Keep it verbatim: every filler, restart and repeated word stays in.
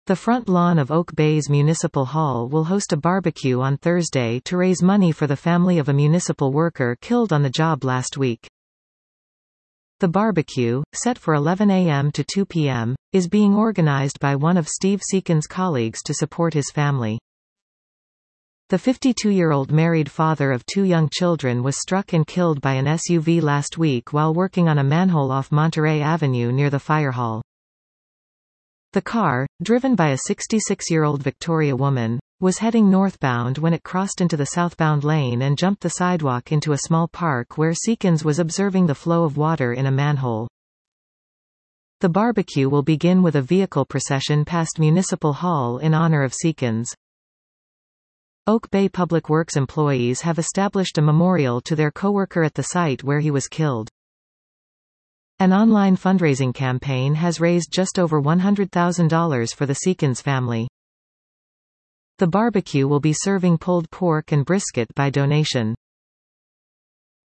The front lawn of Oak Bay's Municipal Hall will host a barbecue on Thursday to raise money for the family of a municipal worker killed on the job last week. The barbecue, set for eleven a m to two p m, is being organized by one of Steve Seekins' colleagues to support his family. The fifty-two-year-old married father of two young children was struck and killed by an S U V last week while working on a manhole off Monterey Avenue near the fire hall. The car, driven by a sixty-six-year-old Victoria woman, was heading northbound when it crossed into the southbound lane and jumped the sidewalk into a small park where Seekins was observing the flow of water in a manhole. The barbecue will begin with a vehicle procession past Municipal Hall in honor of Seekins. Oak Bay Public Works employees have established a memorial to their coworker at the site where he was killed. An online fundraising campaign has raised just over one hundred thousand dollars for the Seekins family. The barbecue will be serving pulled pork and brisket by donation.